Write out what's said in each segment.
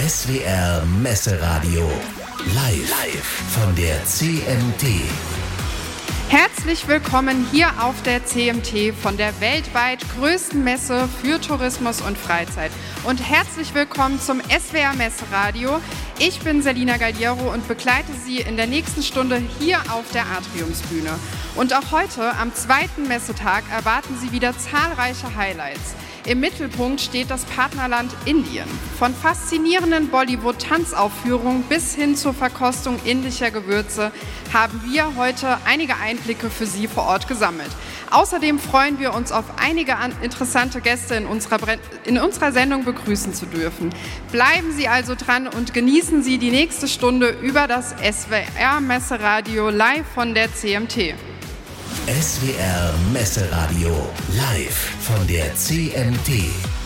SWR Messeradio. Live von der CMT. Herzlich willkommen hier auf der CMT von der weltweit größten Messe für Tourismus und Freizeit. Und herzlich willkommen zum SWR Messeradio. Ich bin Selina Galliero und begleite Sie in der nächsten Stunde hier auf der Atriumsbühne. Und auch heute, am zweiten Messetag, erwarten Sie wieder zahlreiche Highlights. Im Mittelpunkt steht das Partnerland Indien. Von faszinierenden Bollywood-Tanzaufführungen bis hin zur Verkostung indischer Gewürze haben wir heute einige Einblicke für Sie vor Ort gesammelt. Außerdem freuen wir uns auf einige interessante Gäste in unserer Sendung begrüßen zu dürfen. Bleiben Sie also dran und genießen Sie die nächste Stunde über das SWR Messeradio live von der CMT. SWR Messeradio, live von der CMT.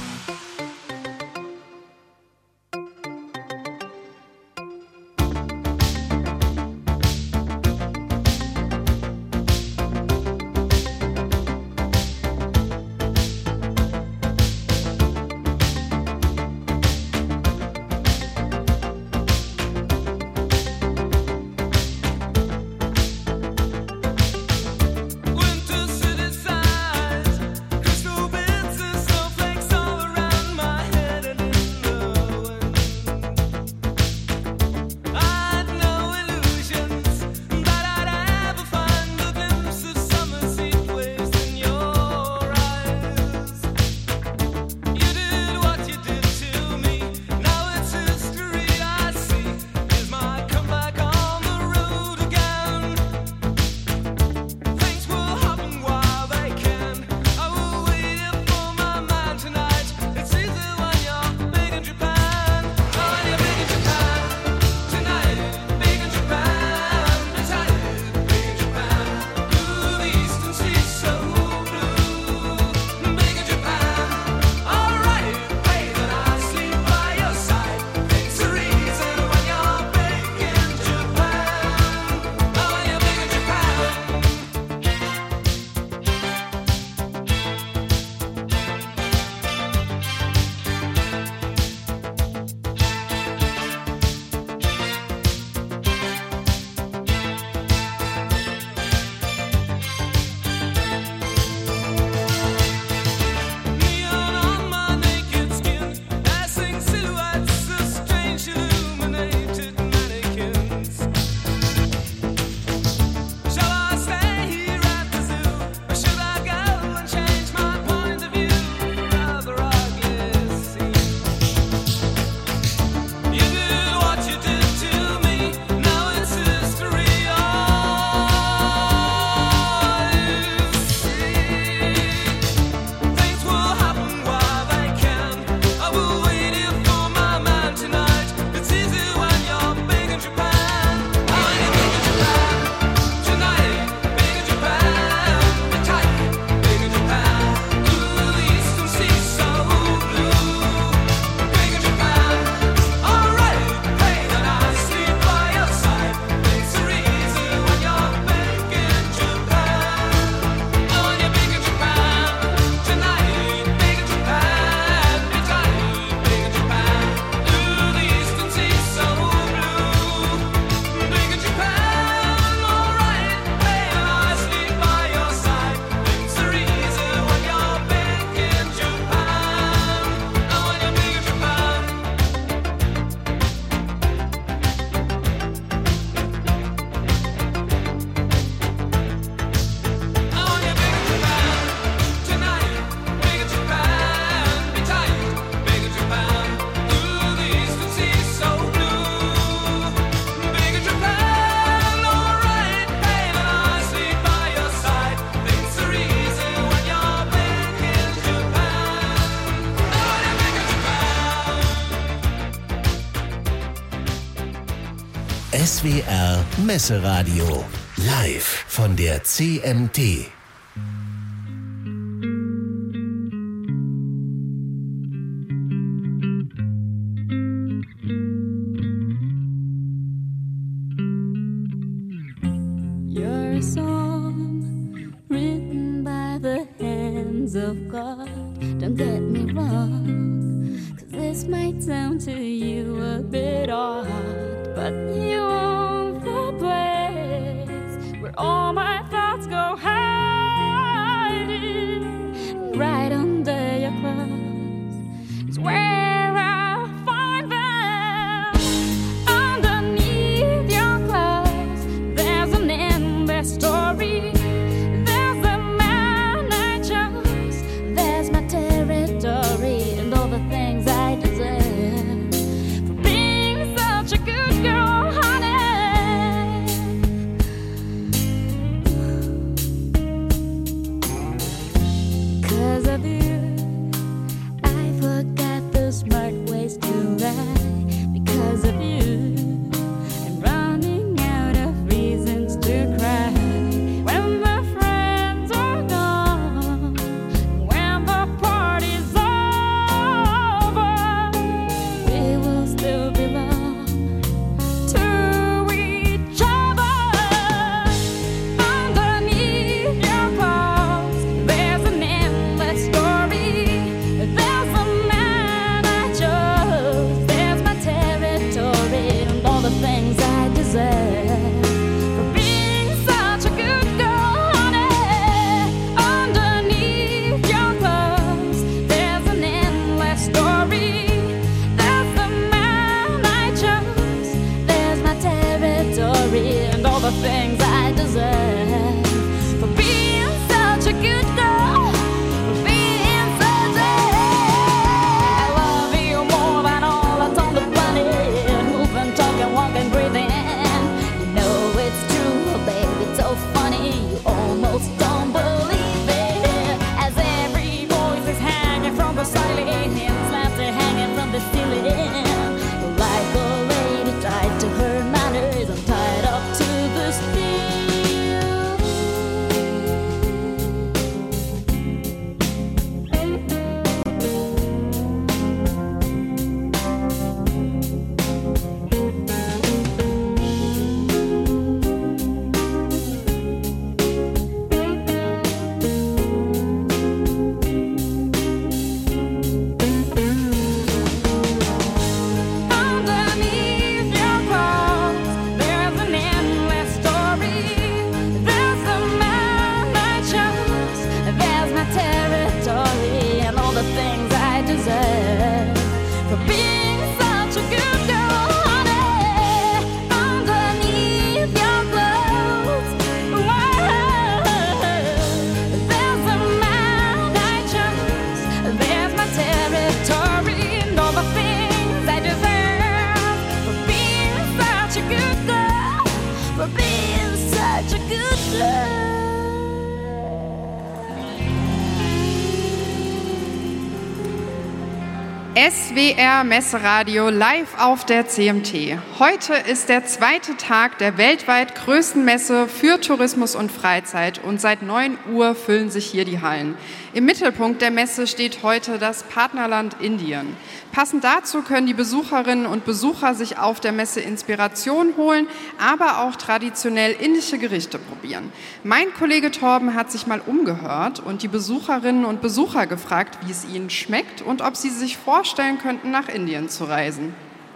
SWR Messeradio, live von der CMT. You're a song written by the hands of God. Don't get me wrong, 'cause this this might sound to you a bit odd, but you own the place where all my thoughts go hiding. Right under your clothes is where I find them. Underneath your clothes, there's an endless story. There's the man I chose, there's my territory, and all the things I deserve for being such a good girl, honey. 'Cause of you, I forgot the smart ways to lie. Because of you, I'm running out of reasons to cry. When the friends are gone, when the party's over, we will still belong to each other. Underneath your clothes, there's an endless story. There's a man I chose, there's my territory, and all the things I deserve for being such a good girl, honey. Underneath your clothes, there's an endless story. There's the man I chose, there's my territory, and all the things I deserve for being such a good girl, for being such a... I love you more than all that's on the planet, moving, talking, walking, breathing. You know it's true, baby, it's so funny, you almost don't believe it. As every voice is hanging from the ceiling, and slabs are hanging from the ceiling. Like a lady tied to her manners, I'm tied up to the steel. Underneath your clothes, there's an endless story. There's the man I chose, there's my territory, and all the things I deserve for being such a good girl, honey. Underneath your clothes, there's the man I chose, there's my territory, and all the things I deserve for being such a good girl, for being such a good girl. SWR Messeradio live auf der CMT. Heute ist der zweite Tag der weltweit größten Messe für Tourismus und Freizeit und seit 9 Uhr füllen sich hier die Hallen. Im Mittelpunkt der Messe steht heute das Partnerland Indien. Passend dazu können die Besucherinnen und Besucher sich auf der Messe Inspiration holen, aber auch traditionell indische Gerichte probieren. Mein Kollege Torben hat sich mal umgehört und die Besucherinnen und Besucher gefragt, wie es ihnen schmeckt und ob sie sich vorstellen könnten, nach Indien zu reisen.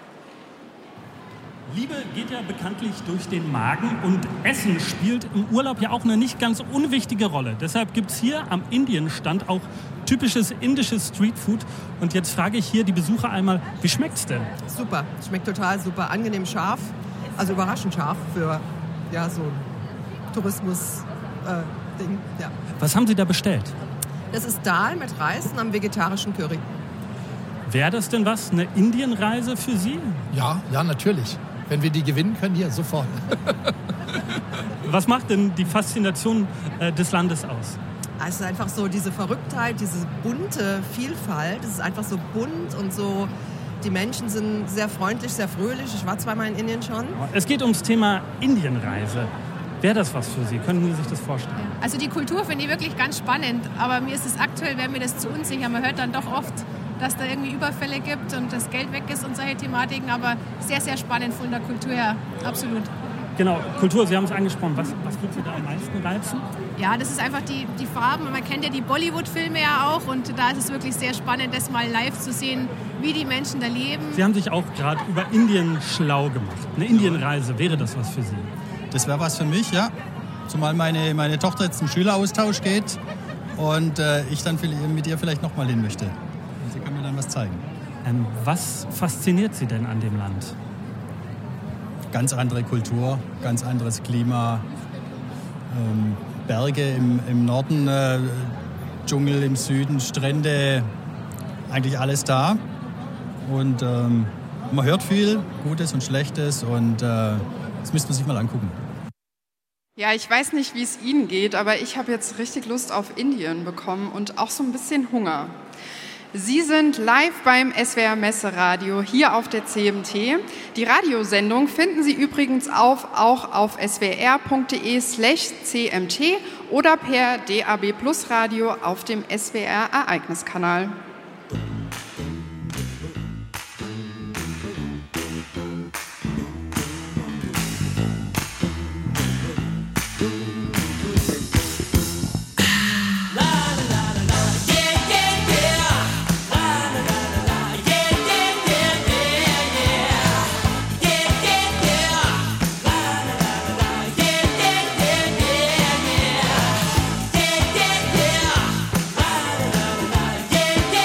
Liebe geht ja bekanntlich durch den Magen und Essen spielt im Urlaub ja auch eine nicht ganz unwichtige Rolle. Deshalb gibt es hier am Indienstand auch typisches indisches Streetfood. Und jetzt frage ich hier die Besucher einmal, wie schmeckt's denn? Super, schmeckt total super, angenehm scharf, also überraschend scharf für ja, so ein Tourismus-Ding. Ja. Was haben Sie da bestellt? Das ist Dal mit Reis und einem vegetarischen Curry. Wäre das denn was, eine Indienreise für Sie? Ja, natürlich. Wenn wir die gewinnen können, hier sofort. Was macht denn die Faszination des Landes aus? Es ist einfach so diese Verrücktheit, diese bunte Vielfalt. Es ist einfach so bunt und so. Die Menschen sind sehr freundlich, sehr fröhlich. Ich war zweimal in Indien schon. Es geht ums Thema Indienreise. Wäre das was für Sie? Können Sie sich das vorstellen? Also die Kultur finde ich wirklich ganz spannend. Aber mir ist es aktuell, wäre mir das zu unsicher. Man hört dann doch oft, dass da irgendwie Überfälle gibt und das Geld weg ist und solche Thematiken. Aber sehr, sehr spannend von der Kultur her. Absolut. Genau, Kultur, Sie haben es angesprochen. Was wird Sie da am meisten reizen? Ja, das ist einfach die Farben. Man kennt ja die Bollywood-Filme ja auch und da ist es wirklich sehr spannend, das mal live zu sehen, wie die Menschen da leben. Sie haben sich auch gerade über Indien schlau gemacht. Eine Indienreise, wäre das was für Sie? Das wäre was für mich, ja. Zumal meine Tochter jetzt zum Schüleraustausch geht und ich dann mit ihr vielleicht noch mal hin möchte. Und sie kann mir dann was zeigen. Was fasziniert Sie denn an dem Land? Ganz andere Kultur, ganz anderes Klima, Berge im Norden, Dschungel im Süden, Strände, eigentlich alles da. Und man hört viel, Gutes und Schlechtes und das müsste man sich mal angucken. Ja, ich weiß nicht, wie es Ihnen geht, aber ich habe jetzt richtig Lust auf Indien bekommen und auch so ein bisschen Hunger. Sie sind live beim SWR Messeradio hier auf der CMT. Die Radiosendung finden Sie übrigens auch auf swr.de/cmt oder per DAB+ Radio auf dem SWR Ereigniskanal. Yeah.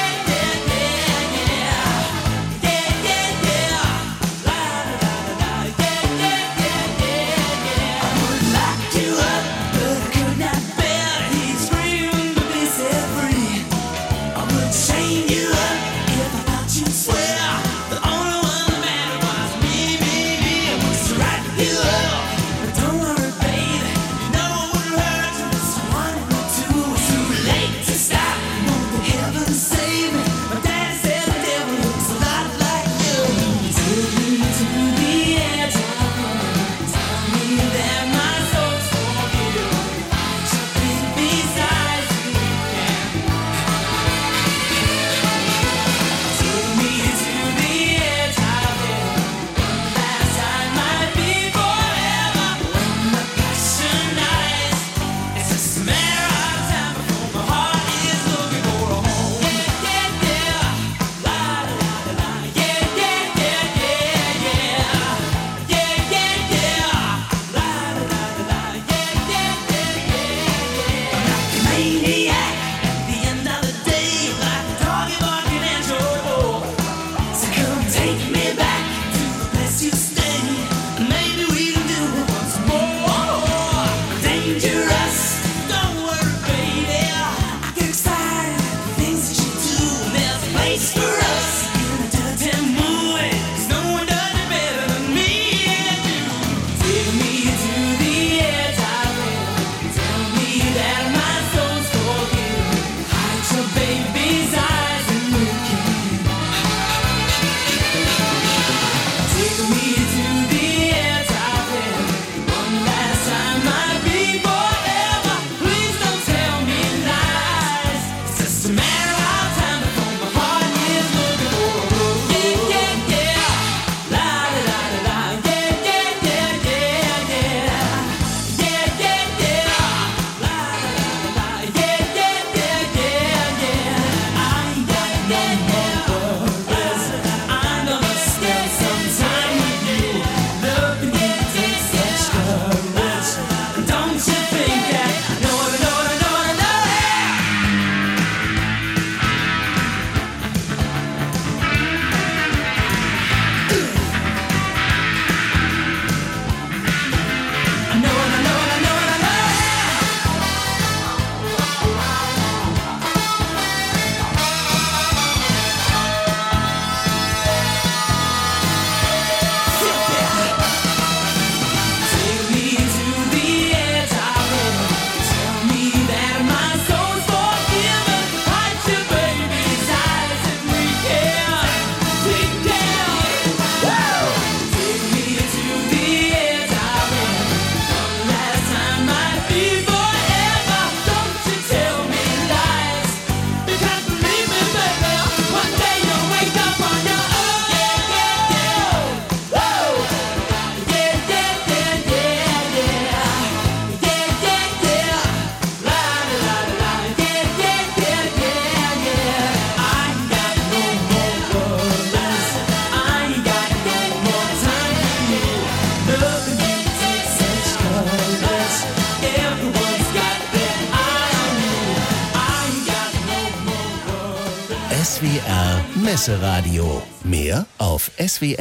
Messeradio. Mehr auf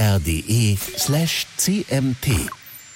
swr.de/cmt.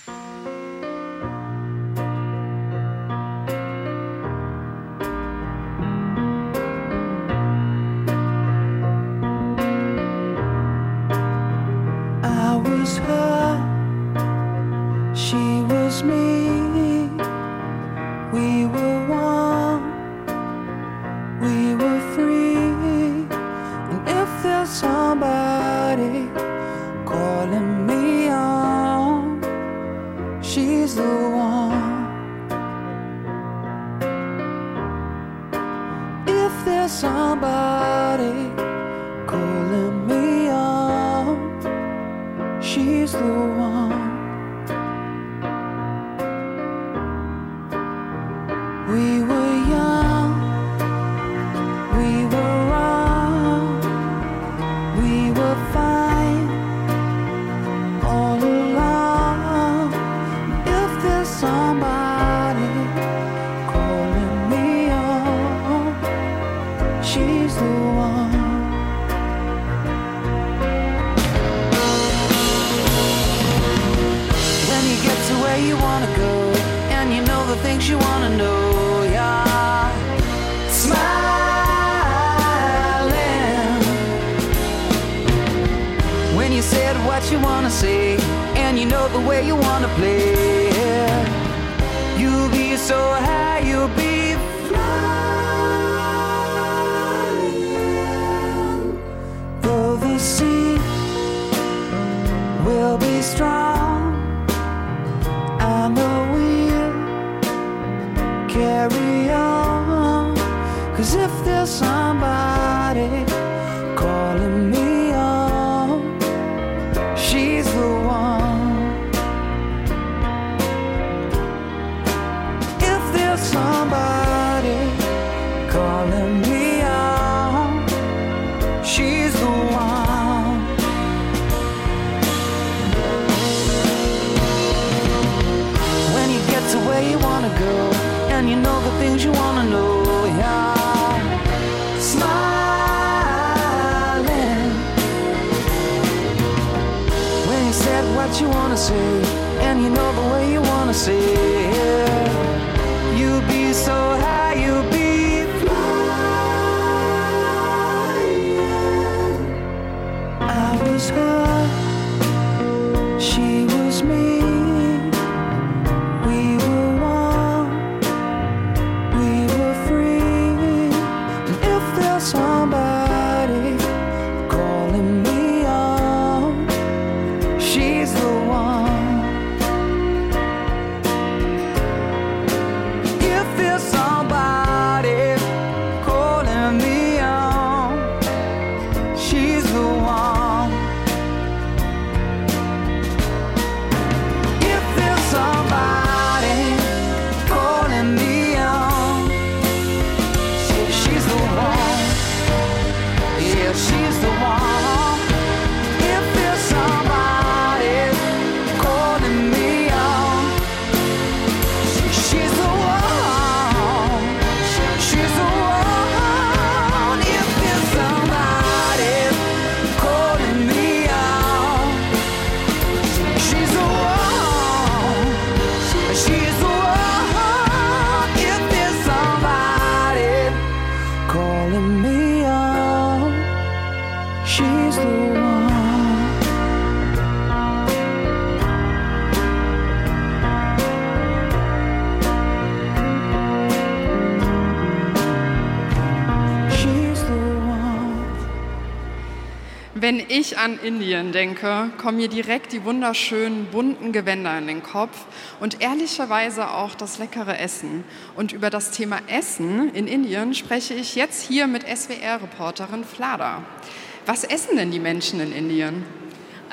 Wenn ich an Indien denke, kommen mir direkt die wunderschönen bunten Gewänder in den Kopf und ehrlicherweise auch das leckere Essen. Und über das Thema Essen in Indien spreche ich jetzt hier mit SWR-Reporterin Flada. Was essen denn die Menschen in Indien?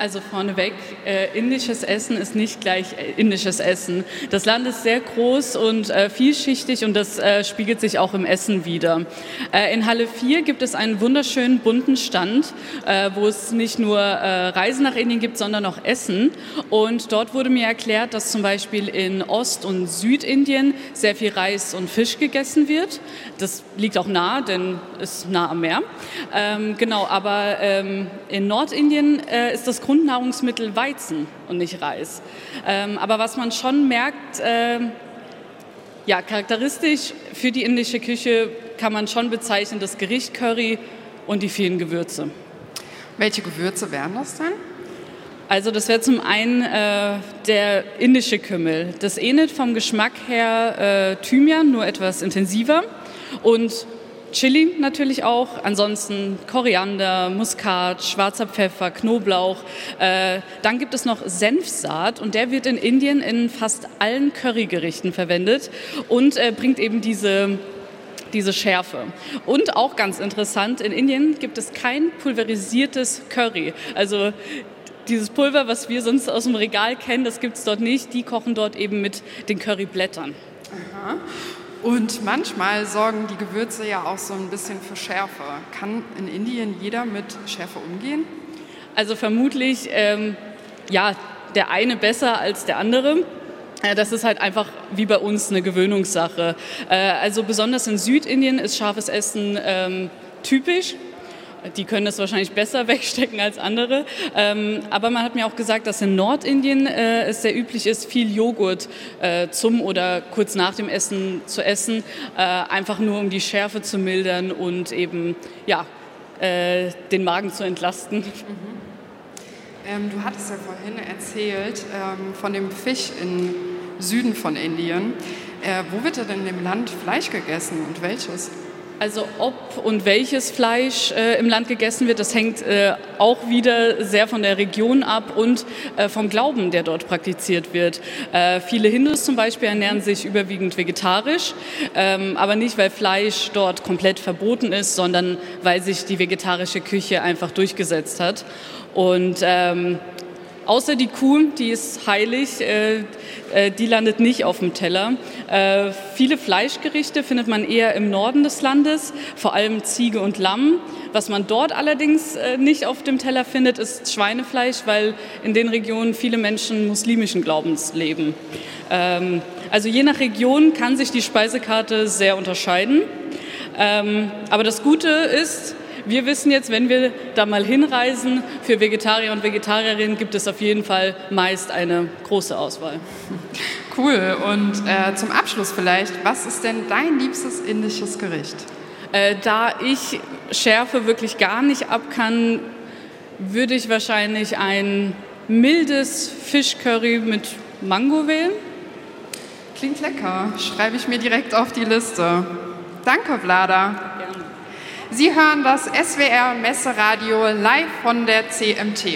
Also vorneweg, indisches Essen ist nicht gleich indisches Essen. Das Land ist sehr groß und vielschichtig und das spiegelt sich auch im Essen wider. In Halle 4 gibt es einen wunderschönen bunten Stand, wo es nicht nur Reisen nach Indien gibt, sondern auch Essen. Und dort wurde mir erklärt, dass zum Beispiel in Ost- und Südindien sehr viel Reis und Fisch gegessen wird. Das liegt auch nah, denn es ist nah am Meer. Genau, aber in Nordindien ist das Grundnahrungsmittel Weizen und nicht Reis. Aber was man schon merkt, charakteristisch für die indische Küche kann man schon bezeichnen, das Gericht Curry und die vielen Gewürze. Welche Gewürze wären das denn? Also das wäre zum einen der indische Kümmel. Das ähnelt vom Geschmack her Thymian, nur etwas intensiver. Und Chili natürlich auch, ansonsten Koriander, Muskat, schwarzer Pfeffer, Knoblauch. Dann gibt es noch Senfsaat und der wird in Indien in fast allen Currygerichten verwendet und bringt eben diese Schärfe. Und auch ganz interessant, in Indien gibt es kein pulverisiertes Curry. Also dieses Pulver, was wir sonst aus dem Regal kennen, das gibt es dort nicht. Die kochen dort eben mit den Curryblättern. Aha. Und manchmal sorgen die Gewürze ja auch so ein bisschen für Schärfe. Kann in Indien jeder mit Schärfe umgehen? Also vermutlich, der eine besser als der andere. Das ist halt einfach wie bei uns eine Gewöhnungssache. Also besonders in Südindien ist scharfes Essen typisch. Die können das wahrscheinlich besser wegstecken als andere. Aber man hat mir auch gesagt, dass in Nordindien es sehr üblich ist, viel Joghurt zum oder kurz nach dem Essen zu essen. Einfach nur, um die Schärfe zu mildern und eben den Magen zu entlasten. Du hattest ja vorhin erzählt von dem Fisch im Süden von Indien. Wo wird denn in dem Land Fleisch gegessen und welches? Also ob und welches Fleisch im Land gegessen wird, das hängt auch wieder sehr von der Region ab und vom Glauben, der dort praktiziert wird. Viele Hindus zum Beispiel ernähren sich überwiegend vegetarisch, aber nicht, weil Fleisch dort komplett verboten ist, sondern weil sich die vegetarische Küche einfach durchgesetzt hat. Und außer die Kuh, die ist heilig, die landet nicht auf dem Teller. Viele Fleischgerichte findet man eher im Norden des Landes, vor allem Ziege und Lamm. Was man dort allerdings nicht auf dem Teller findet, ist Schweinefleisch, weil in den Regionen viele Menschen muslimischen Glaubens leben. Also je nach Region kann sich die Speisekarte sehr unterscheiden. Aber das Gute ist, wir wissen jetzt, wenn wir da mal hinreisen, für Vegetarier und Vegetarierinnen gibt es auf jeden Fall meist eine große Auswahl. Cool. Und zum Abschluss vielleicht, was ist denn dein liebstes indisches Gericht? Da ich Schärfe wirklich gar nicht ab kann, würde ich wahrscheinlich ein mildes Fischcurry mit Mango wählen. Klingt lecker. Schreibe ich mir direkt auf die Liste. Danke, Vlada. Sie hören das SWR Messeradio live von der CMT.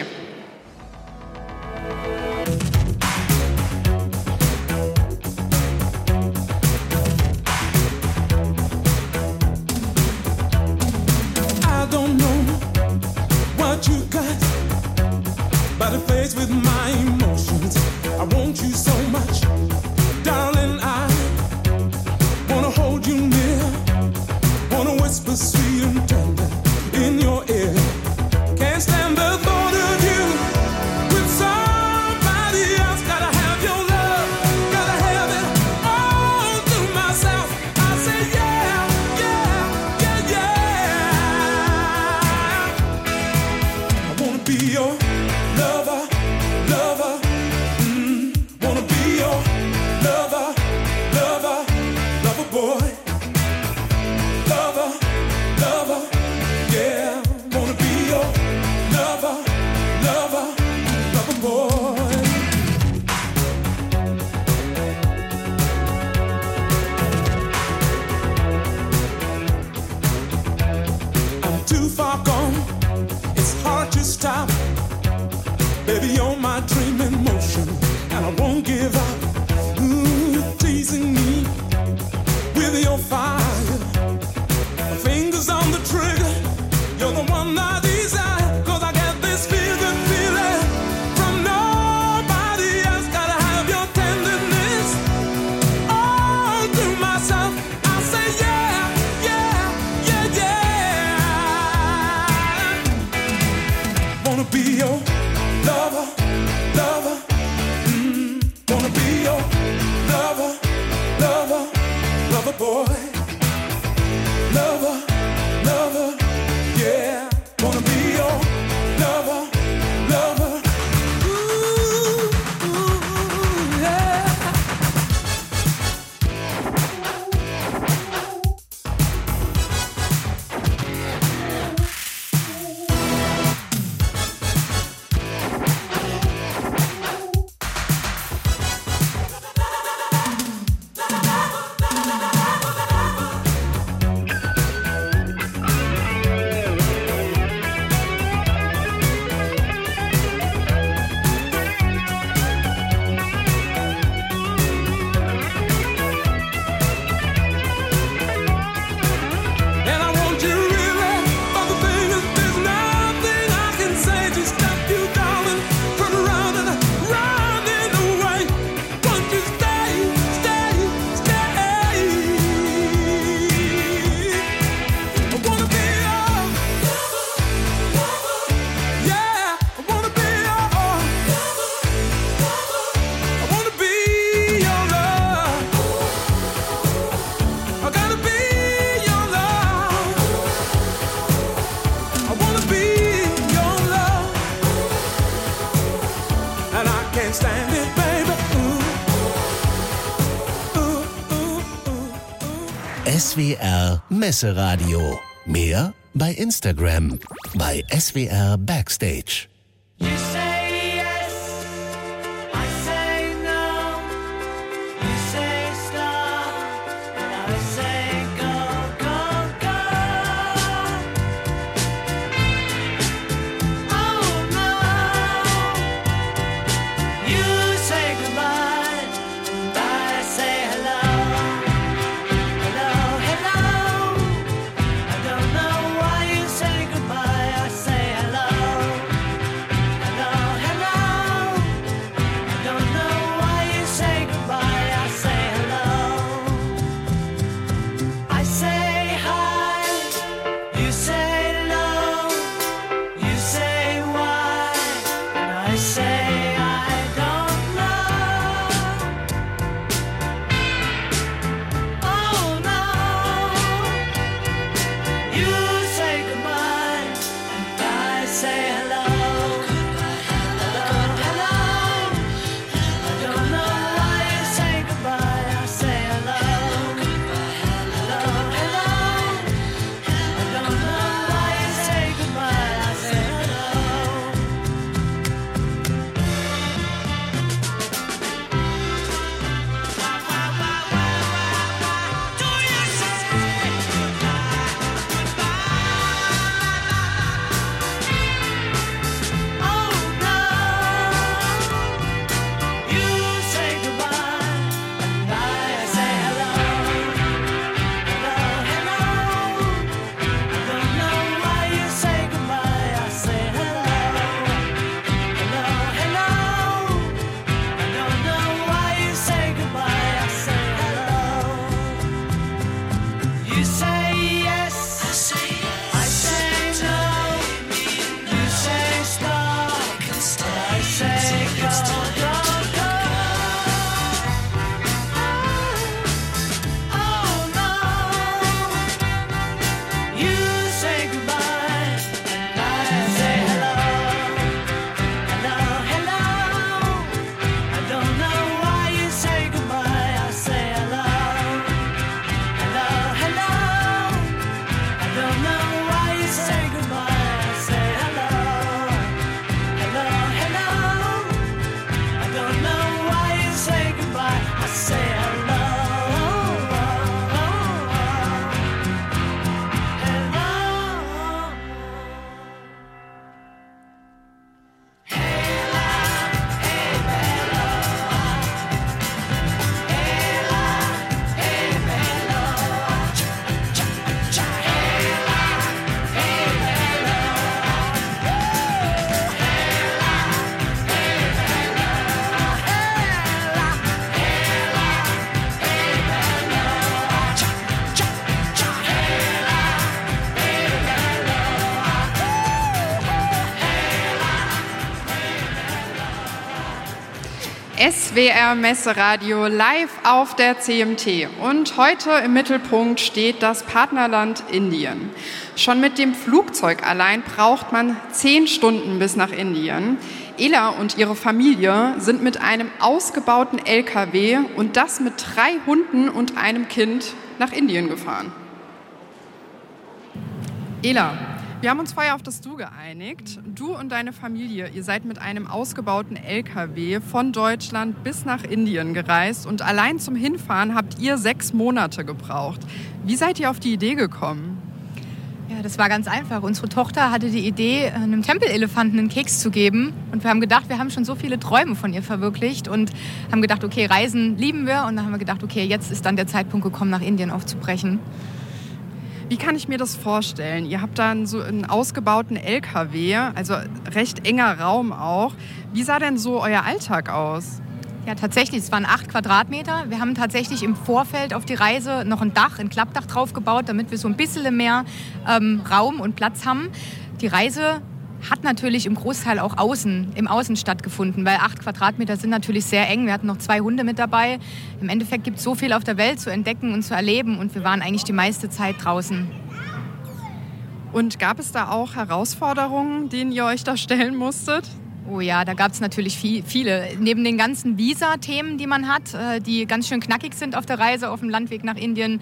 I don't know what you got, but it plays with my emotions. I want you so much, darling. I wanna hold you near. Wanna whisper sweet and tender in your ear. Can't stand the thought of you with somebody else. Gotta have your love, gotta have it all to myself. I say yeah, yeah, yeah, yeah. I wanna be your lover, lover. Wanna be your lover, lover, lover boy. Lover, lover, yeah, wanna be your lover, lover, lover boy. I'm too far gone, it's hard to stop. Baby, wanna be your lover, lover. Wanna be your lover, lover, lover boy. Lover, lover, yeah. Wanna be your lover, lover. Ooh, ooh, yeah. And I want you really, but the thing is, there's nothing I can say to stop you, darling, from running away. Won't you stay, stay, stay? I wanna be your lover, yeah. I wanna be your lover. I wanna be your love. I gotta be your love. I wanna be your love. And I can't stand it, baby. SWR Messeradio. Mehr bei Instagram bei SWR Backstage. You say yes, I say no. You say stop, and I say go, go, go. Oh no, you say goodbye, and I say hello, hello, hello. I don't know why you say goodbye. I say hello, hello, SWR Messeradio live auf der CMT. Und heute im Mittelpunkt steht das Partnerland Indien. Schon mit dem Flugzeug allein braucht man 10 Stunden bis nach Indien. Ela und ihre Familie sind mit einem ausgebauten LKW und das mit 3 Hunden und einem Kind nach Indien gefahren. Ela, wir haben uns vorher auf das Du geeinigt. Du und deine Familie, ihr seid mit einem ausgebauten LKW von Deutschland bis nach Indien gereist und allein zum Hinfahren habt ihr 6 Monate gebraucht. Wie seid ihr auf die Idee gekommen? Ja, das war ganz einfach. Unsere Tochter hatte die Idee, einem Tempelelefanten einen Keks zu geben. Und wir haben gedacht, wir haben schon so viele Träume von ihr verwirklicht und haben gedacht, okay, Reisen lieben wir. Und dann haben wir gedacht, okay, jetzt ist dann der Zeitpunkt gekommen, nach Indien aufzubrechen. Wie kann ich mir das vorstellen? Ihr habt dann so einen ausgebauten LKW, also recht enger Raum auch. Wie sah denn so euer Alltag aus? Ja, tatsächlich, es waren 8 Quadratmeter. Wir haben tatsächlich im Vorfeld auf die Reise noch ein Klappdach drauf gebaut, damit wir so ein bisschen mehr Raum und Platz haben. Die Reise hat natürlich im Großteil auch im Außen stattgefunden, weil 8 Quadratmeter sind natürlich sehr eng. Wir hatten noch 2 Hunde mit dabei. Im Endeffekt gibt es so viel auf der Welt zu entdecken und zu erleben und wir waren eigentlich die meiste Zeit draußen. Und gab es da auch Herausforderungen, denen ihr euch da stellen musstet? Oh ja, da gab es natürlich viele. Neben den ganzen Visa-Themen, die man hat, die ganz schön knackig sind auf der Reise, auf dem Landweg nach Indien,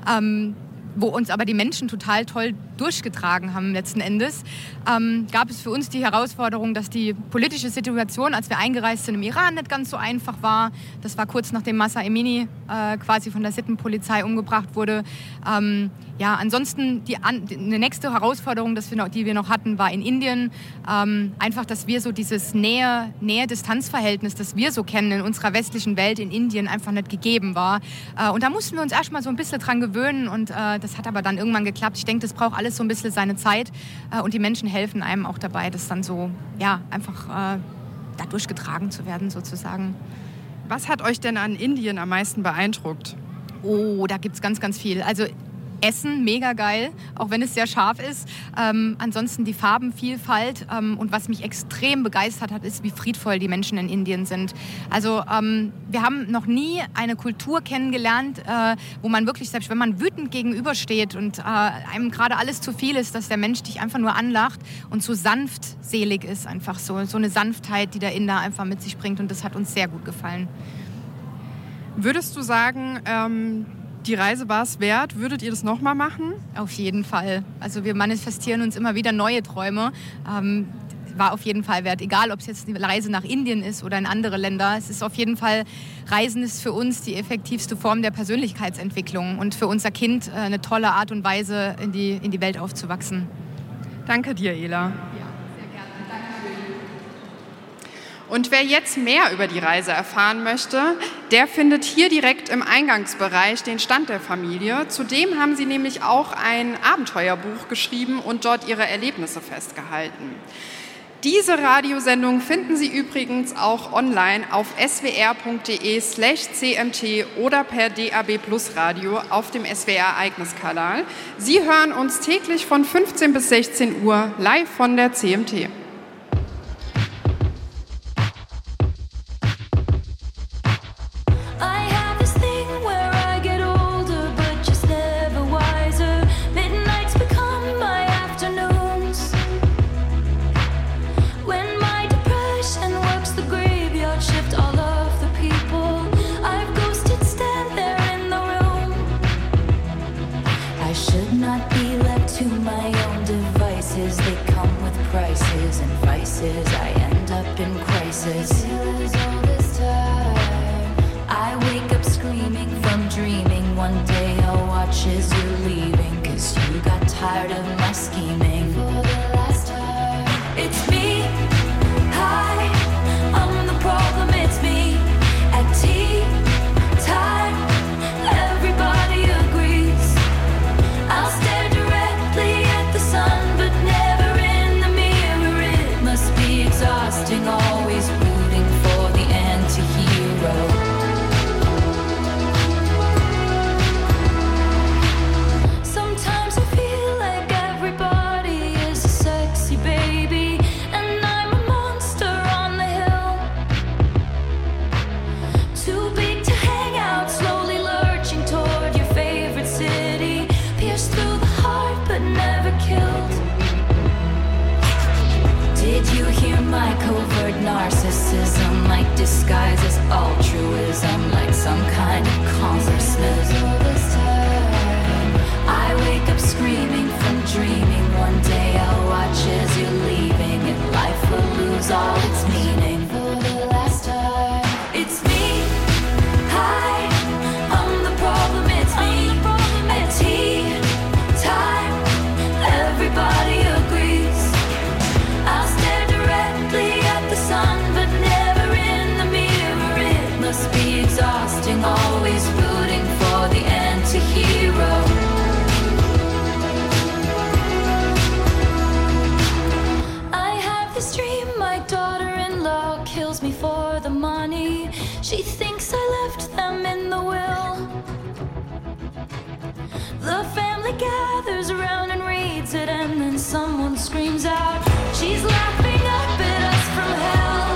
wo uns aber die Menschen total toll durchgetragen haben letzten Endes, gab es für uns die Herausforderung, dass die politische Situation, als wir eingereist sind im Iran, nicht ganz so einfach war. Das war kurz nachdem Mahsa Amini quasi von der Sittenpolizei umgebracht wurde. Ansonsten eine nächste Herausforderung, die wir noch hatten, war in Indien. Einfach, dass wir so dieses Nähe-Distanz-Verhältnis, das wir so kennen in unserer westlichen Welt, in Indien einfach nicht gegeben war. Und da mussten wir uns erstmal so ein bisschen dran gewöhnen und das hat aber dann irgendwann geklappt. Ich denke, das braucht alles so ein bisschen seine Zeit und die Menschen helfen einem auch dabei, das dann so, einfach da durchgetragen zu werden sozusagen. Was hat euch denn an Indien am meisten beeindruckt? Oh, da gibt's ganz, ganz viel. Also Essen, mega geil, auch wenn es sehr scharf ist. Ansonsten die Farbenvielfalt und was mich extrem begeistert hat, ist, wie friedvoll die Menschen in Indien sind. Also wir haben noch nie eine Kultur kennengelernt, wo man wirklich, selbst wenn man wütend gegenübersteht und einem gerade alles zu viel ist, dass der Mensch dich einfach nur anlacht und so sanftselig ist, einfach so eine Sanftheit, die der Inder einfach mit sich bringt und das hat uns sehr gut gefallen. Würdest du sagen, die Reise war es wert? Würdet ihr das nochmal machen? Auf jeden Fall. Also wir manifestieren uns immer wieder neue Träume. War auf jeden Fall wert. Egal, ob es jetzt die Reise nach Indien ist oder in andere Länder. Es ist auf jeden Fall, Reisen ist für uns die effektivste Form der Persönlichkeitsentwicklung und für unser Kind eine tolle Art und Weise, in die Welt aufzuwachsen. Danke dir, Ela. Und wer jetzt mehr über die Reise erfahren möchte, der findet hier direkt im Eingangsbereich den Stand der Familie. Zudem haben sie nämlich auch ein Abenteuerbuch geschrieben und dort ihre Erlebnisse festgehalten. Diese Radiosendung finden Sie übrigens auch online auf swr.de/cmt oder per DAB+ Radio auf dem SWR-Ereigniskanal. Sie hören uns täglich von 15 bis 16 Uhr live von der CMT. I end up in crisis. I wake up screaming from dreaming. One day I'll watch as you're leaving, 'cause you got tired of my scheming. For the last time, it's me. Hi, I'm the problem, it's me. At tea time, everybody agrees. I'll stare directly at the sun, but never in the mirror. It must be exhausting, always rooting for the anti-hero. Sometimes I feel like everybody is a sexy baby, and I'm a monster on the hill. like overt narcissism, like disguise as altruism, like some kind of consciousness. I wake up screaming from dreaming. One day I'll watch as you're leaving, and life will lose all its meaning. For the last time, it's me. Hi, I'm the problem. It's me. At tea time, everybody agrees. I'll stare directly at the sun, but never in the mirror. It must be exhausting, always rooting for the anti-hero. I have this dream, my daughter-in-law kills me for the money. She thinks I left them in the will. The family gathers around and reads it, and then someone screams out, she's laughing up at us from hell.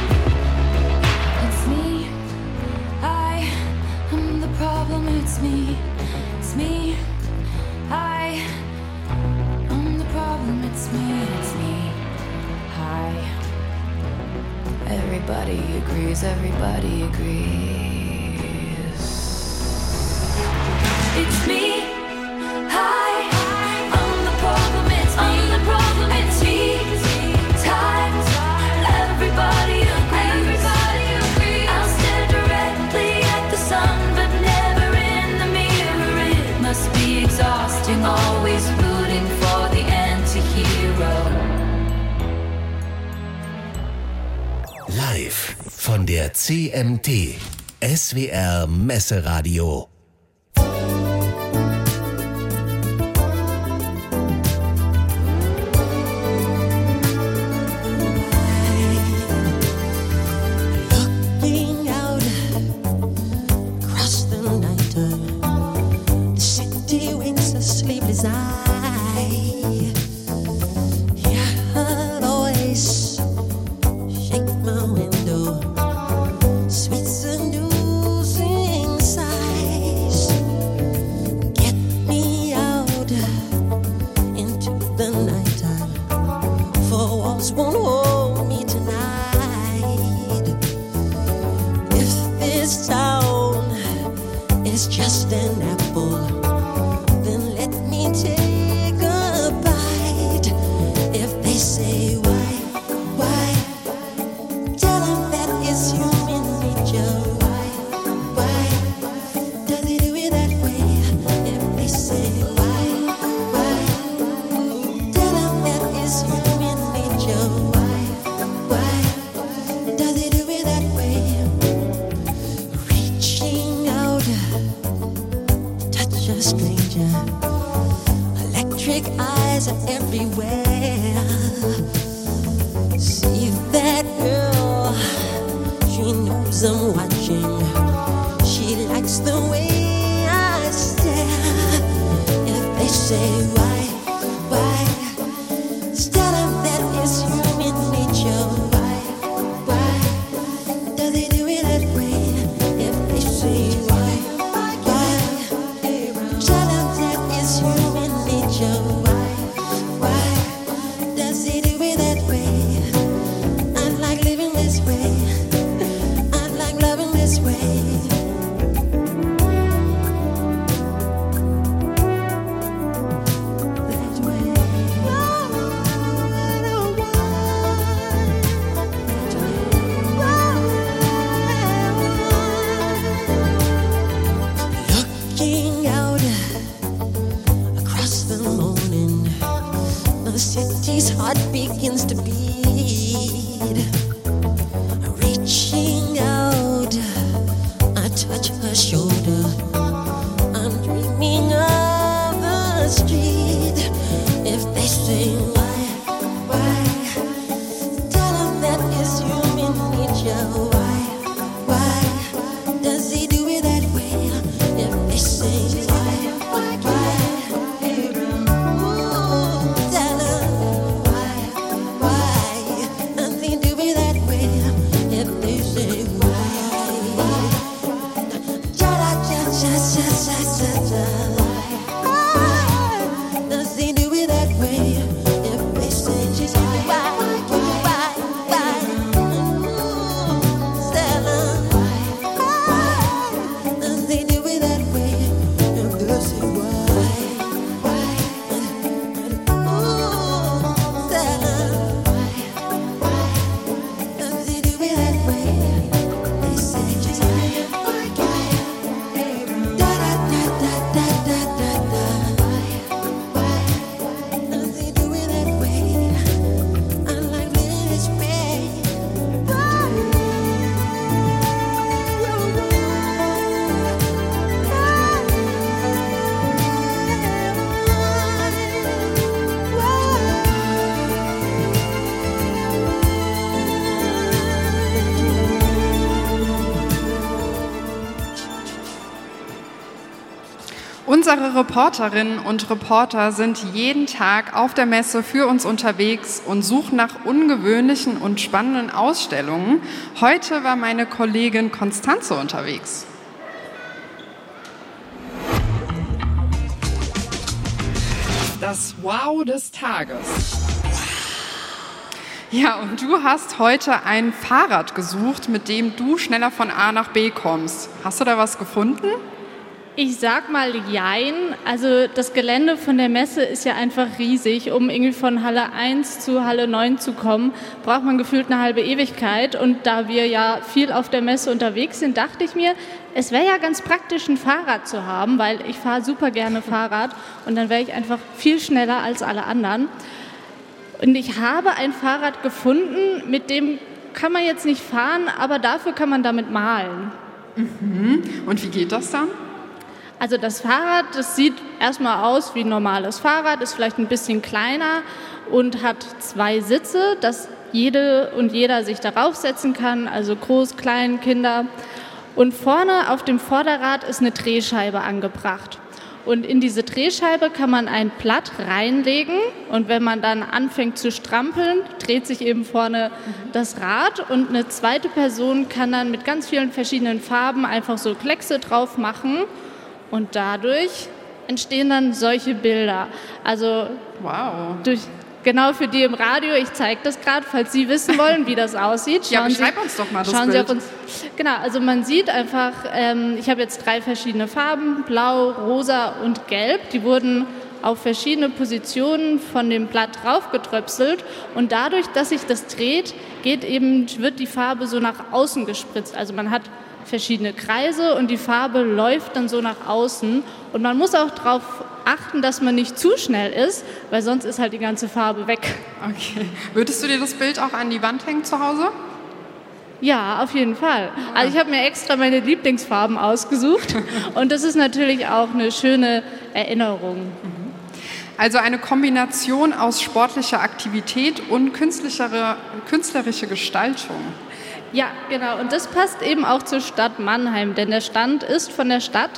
It's me. I am the problem. It's me. It's me. I am the problem. It's me. It's me. Hi. Everybody agrees. Everybody agrees. It's me. Hi, I'm the problem, it's me. I'm the problem, it's me. Times, everybody agrees. I'll stare directly at the sun, but never in the mirror. It must be exhausting, always rooting for the anti-hero. Live von der CMT, SWR Messeradio. Unsere Reporterinnen und Reporter sind jeden Tag auf der Messe für uns unterwegs und suchen nach ungewöhnlichen und spannenden Ausstellungen. Heute war meine Kollegin Constanze unterwegs. Das Wow des Tages. Ja, und du hast heute ein Fahrrad gesucht, mit dem du schneller von A nach B kommst. Hast du da was gefunden? Ich sag mal jein. Also das Gelände von der Messe ist ja einfach riesig. Um irgendwie von Halle 1 zu Halle 9 zu kommen, braucht man gefühlt eine halbe Ewigkeit. Und da wir ja viel auf der Messe unterwegs sind, dachte ich mir, es wäre ja ganz praktisch, ein Fahrrad zu haben, weil ich fahre super gerne Fahrrad und dann wäre ich einfach viel schneller als alle anderen. Und ich habe ein Fahrrad gefunden, mit dem kann man jetzt nicht fahren, aber dafür kann man damit malen. Mhm. Und wie geht das dann? Also das Fahrrad, das sieht erstmal aus wie ein normales Fahrrad, ist vielleicht ein bisschen kleiner und hat 2 Sitze, dass jede und jeder sich darauf setzen kann, also groß, klein, Kinder. Und vorne auf dem Vorderrad ist eine Drehscheibe angebracht. Und in diese Drehscheibe kann man ein Blatt reinlegen und wenn man dann anfängt zu strampeln, dreht sich eben vorne das Rad und eine zweite Person kann dann mit ganz vielen verschiedenen Farben einfach so Kleckse drauf machen. Und dadurch entstehen dann solche Bilder. Also wow. Genau für die im Radio, ich zeige das gerade, falls Sie wissen wollen, wie das aussieht. Ja, beschreib uns doch mal das Bild. Sie auf uns. Genau, also man sieht einfach, ich habe jetzt 3 verschiedene Farben, blau, rosa und gelb. Die wurden auf verschiedene Positionen von dem Blatt draufgetröpselt. Und dadurch, dass sich das dreht, wird die Farbe so nach außen gespritzt. Also man hat verschiedene Kreise und die Farbe läuft dann so nach außen. Und man muss auch darauf achten, dass man nicht zu schnell ist, weil sonst ist halt die ganze Farbe weg. Okay. Würdest du dir das Bild auch an die Wand hängen zu Hause? Ja, auf jeden Fall. Also ich habe mir extra meine Lieblingsfarben ausgesucht und das ist natürlich auch eine schöne Erinnerung. Also eine Kombination aus sportlicher Aktivität und künstlerische Gestaltung. Ja, genau. Und das passt eben auch zur Stadt Mannheim, denn der Stand ist von der Stadt.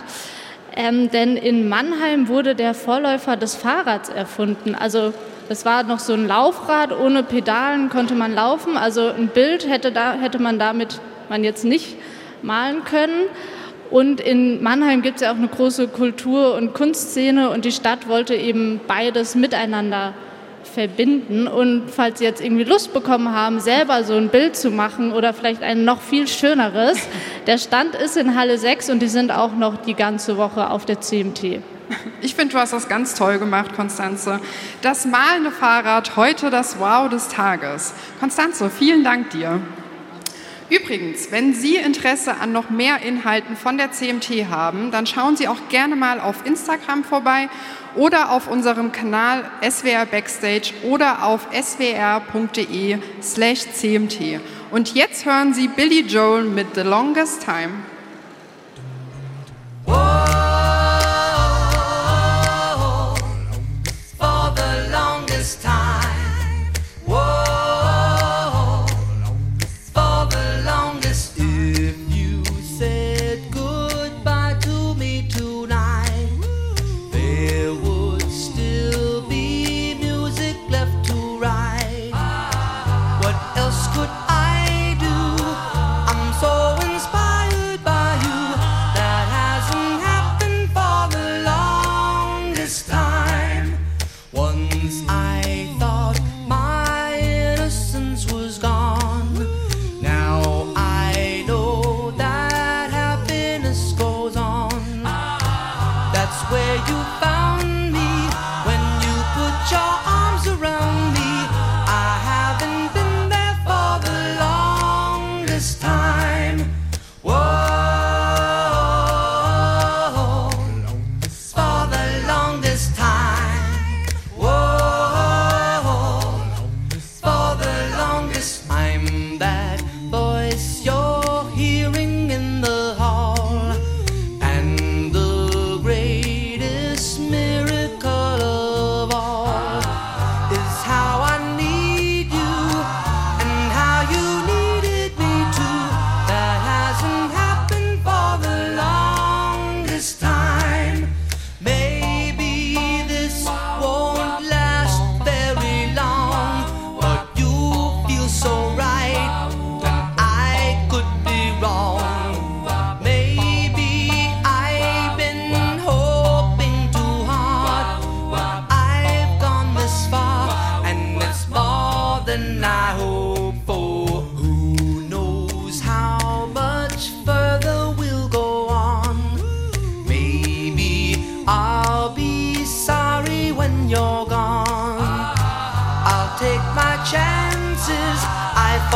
Denn in Mannheim wurde der Vorläufer des Fahrrads erfunden. Also das war noch so ein Laufrad, ohne Pedalen konnte man laufen. Also ein Bild hätte man damit jetzt nicht malen können. Und in Mannheim gibt es ja auch eine große Kultur- und Kunstszene und die Stadt wollte eben beides miteinander verbinden. Und falls Sie jetzt irgendwie Lust bekommen haben, selber so ein Bild zu machen oder vielleicht ein noch viel schöneres, der Stand ist in Halle 6 und die sind auch noch die ganze Woche auf der CMT. Ich finde, du hast das ganz toll gemacht, Constanze. Das malende Fahrrad, heute das Wow des Tages. Constanze, vielen Dank dir. Übrigens, wenn Sie Interesse an noch mehr Inhalten von der CMT haben, dann schauen Sie auch gerne mal auf Instagram vorbei oder auf unserem Kanal SWR Backstage oder auf swr.de/cmt. Und jetzt hören Sie Billy Joel mit The Longest Time. For the longest time. Whoa, for the longest. If you said goodbye to me tonight, there would still be music left to write. What else could I do? I'm so inspired by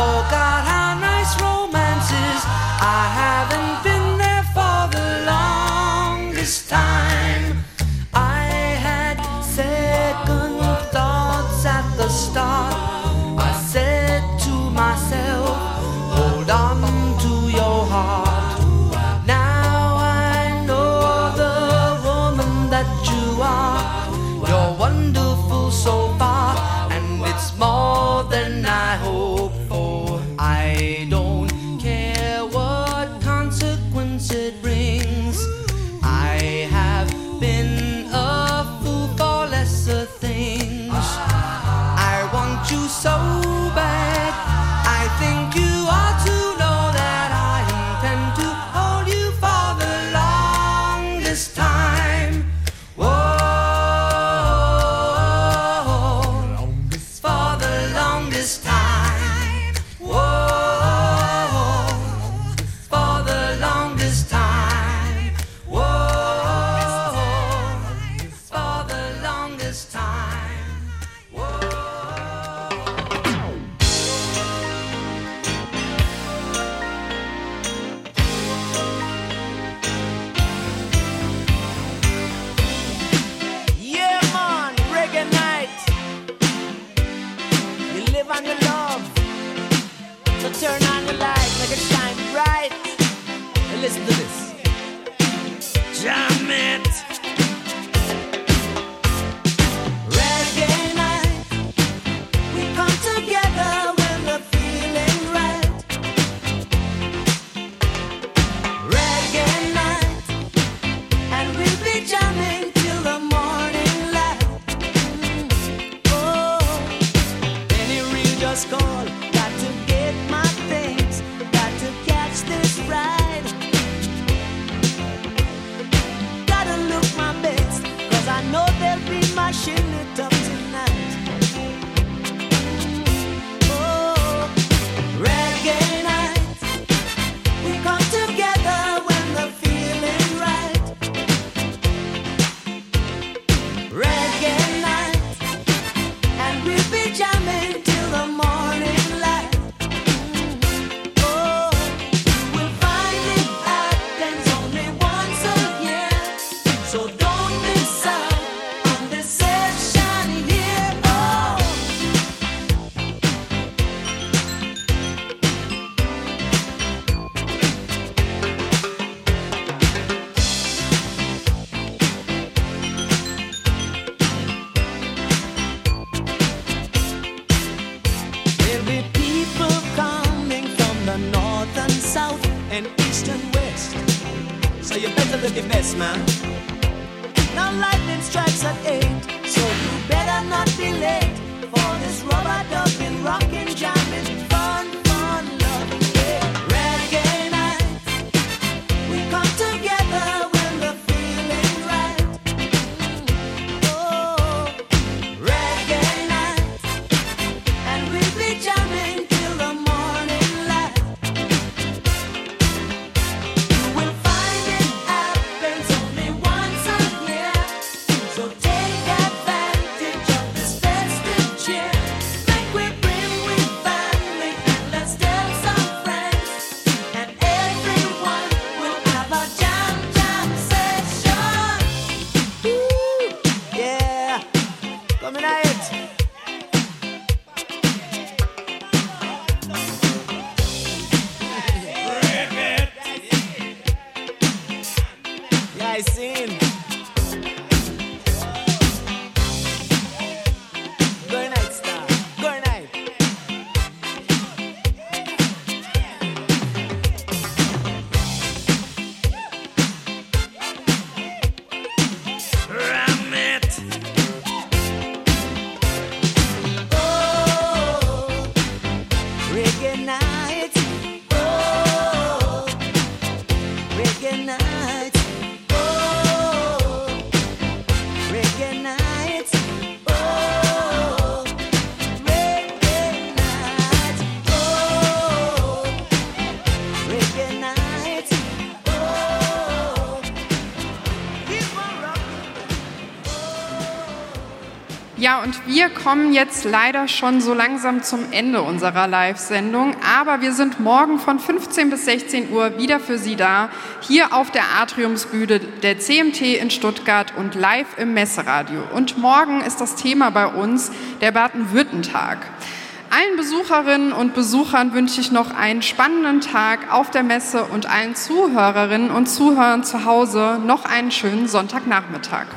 Oh God, how nice romance is. I haven't been there for the longest time. I had second thoughts at the start. I said to myself, hold on to your heart. Now I know the woman that you are. You're wonderful so far, and it's more than I hoped for. I don't care what consequence it brings. I have been a fool for lesser things. I want you so bad. I think you ought to know that I intend to hold you for the longest time. Whoa, for the longest time. Whoa, for the longest time. Whoa, for the longest time. Yeah, man, reggae night. You live on your love. So turn on the light, make it shine bright. And listen to this. Jam it. Reggae night. We come together when we're feeling right. Reggae night. And we'll be jamming till the morning light. Oh, any real just call. Got to get my things. Got to catch this ride. Gotta look my best, 'cause I know they'll be mashing it up tonight. Oh, reggae night. We come together when we're feeling right. Reggae night. And we'll be jamming till the morning light. Oh, you will find it happens only once a year. So don't miss out on this session here. Oh. There'll be people coming from the north and south and east and west. So you better look your best, man. Now lightning strikes at 8, so you better not be late for this rubber dubbing, rockin', jamming, fun, fun, love. Yeah. Reggae night. We come together when we're feeling right. Oh, reggae night. And we'll be jamming till the morning light. You will find it happens only once a year. So take advantage of this festive cheer. Make we bring with family and let's tell some friends. And everyone will have a jam session. Ooh, yeah. Coming at it. Yeah, I seen. Good night, star. Good night. Ram it. Oh, reggae night. Oh, reggae night. Oh, reggae night. Oh, reggae night. Oh, reggae night. Oh, keep on rocking. Ja, und wir kommen jetzt leider schon so langsam zum Ende unserer Live-Sendung, aber wir sind morgen von 15 bis 16 Uhr wieder für Sie da, hier auf der Atriumsbühne der CMT in Stuttgart und live im Messeradio. Und morgen ist das Thema bei uns der Baden-Württemberg-Tag. Allen Besucherinnen und Besuchern wünsche ich noch einen spannenden Tag auf der Messe und allen Zuhörerinnen und Zuhörern zu Hause noch einen schönen Sonntagnachmittag.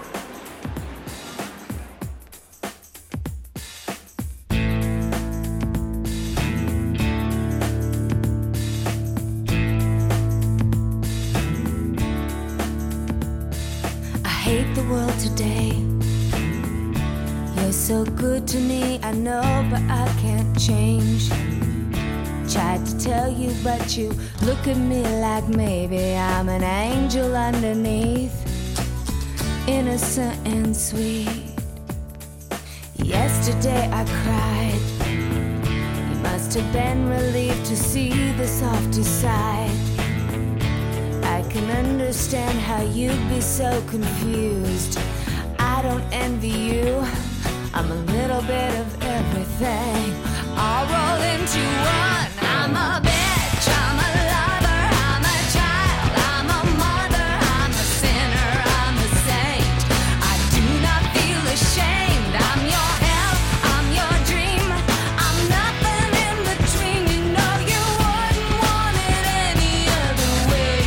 I hate the world today. You're so good to me, I know, but I can't change. Tried to tell you, but you look at me like maybe I'm an angel underneath, innocent and sweet. Yesterday I cried. You must have been relieved to see the softer side. I can understand how you'd be so confused. I don't envy you. I'm a little bit of everything, all rolled into one. I'm a bitch, I'm a lover, I'm a child, I'm a mother, I'm a sinner, I'm a saint. I do not feel ashamed. I'm your hell, I'm your dream. I'm nothing in between. You know you wouldn't want it any other way.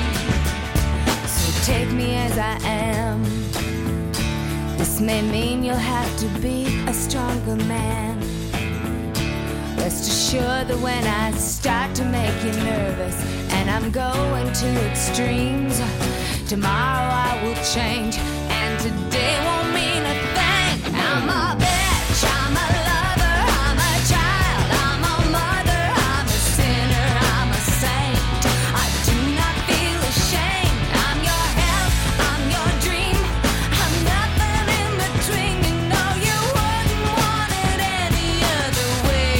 So take me as I am. This may mean you'll have to be a stronger man. Rest assured that when I start to make you nervous and I'm going to extremes, tomorrow I will change and today won't mean a thing. I'm a bitch, I'm a lover, I'm a child, I'm a mother, I'm a sinner, I'm a saint. I do not feel ashamed. I'm your hell, I'm your dream. I'm nothing in between. You know you wouldn't want it any other way.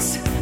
place.